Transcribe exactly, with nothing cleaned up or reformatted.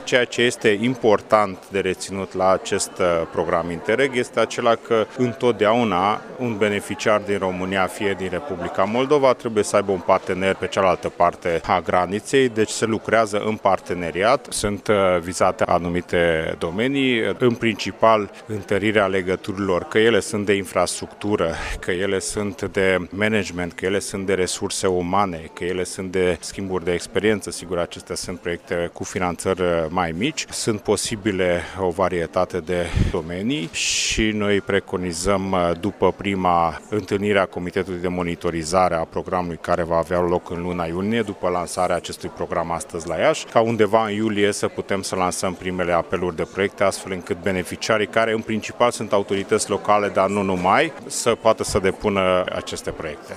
Ceea ce este important de reținut la acest program Interreg este acela că întotdeauna un beneficiar din România, fie din Republica Moldova, trebuie să aibă un partener pe cealaltă parte a graniței, deci se lucrează în parteneriat. Sunt vizate anumite domenii, în principal întărirea legăturilor, că ele sunt de infrastructură, că ele sunt de management, că ele sunt de resurse umane, că ele sunt de schimburi de experiență. Sigur, acestea sunt proiecte cu finanțări mai mici. Sunt posibile o varietate de domenii și noi preconizăm, după prima întâlnire a Comitetului de Monitorizare a programului care va avea loc în luna iunie, după lansarea acestui program astăzi la Iași, ca undeva în iulie să putem să lansăm primele apeluri de proiecte, astfel încât beneficiarii, care în principal sunt autorități locale, dar nu numai, să poată să depună aceste proiecte.